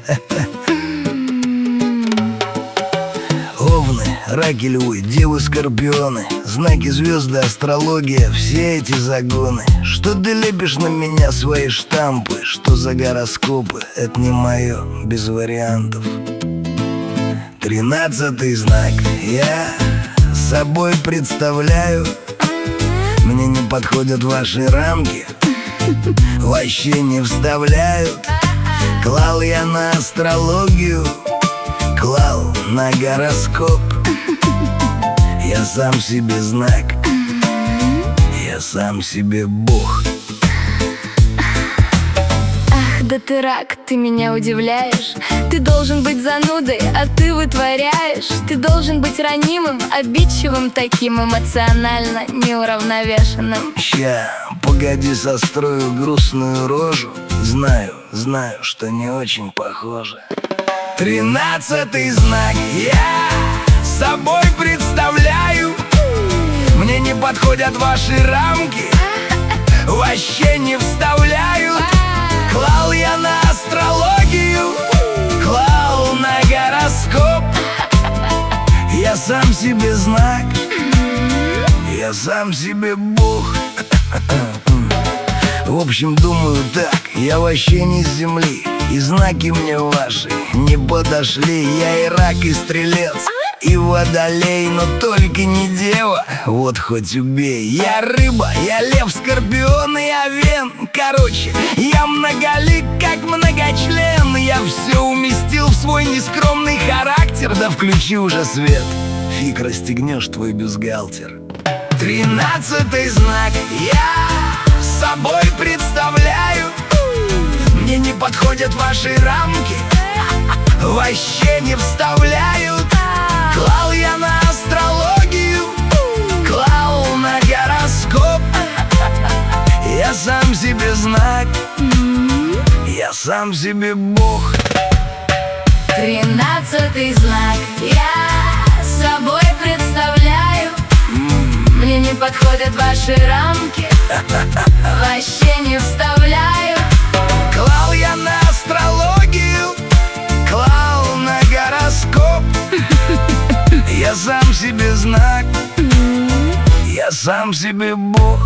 Овны, раки, львы, девы, скорпионы, знаки, звезды, астрология, все эти загоны. Что ты лепишь на меня свои штампы? Что за гороскопы? Это не мое, без вариантов. 13-й знак я собой представляю. Мне не подходят ваши рамки, вообще не вставляют. Клал я на астрологию, клал на гороскоп. Я сам себе знак, я сам себе бог. Ах, да ты рак, ты меня удивляешь. Ты должен быть занудой, а ты вытворяешь. Ты должен быть ранимым, обидчивым, таким эмоционально неуравновешенным. Ща, погоди, сострою грустную рожу. Знаю, что не очень похоже. 13-й знак я собой представляю. Мне не подходят ваши рамки, вообще не вставляют. Клал я на астрологию, клал на гороскоп. Я сам себе знак, я сам себе бог. В общем, думаю так, я вообще не с земли, и знаки мне ваши не подошли. Я и рак, и стрелец, и водолей, но только не дева, вот хоть убей. Я рыба, я лев, скорпион и овен. Короче, я многолик, как многочлен. Я все уместил в свой нескромный характер. Да включи уже свет, фиг расстегнешь твой бюстгальтер. 13-й знак я собой представляю. Мне не подходят ваши рамки, вообще не вставляют. Клал я на астрологию, клал на гороскоп. Я сам себе знак, я сам себе бог. 13-й знак я собой представляю. Мне не подходят ваши рамки, вообще не вставляю. Клал я на астрологию, клал на гороскоп. Я сам себе знак, я сам себе бог.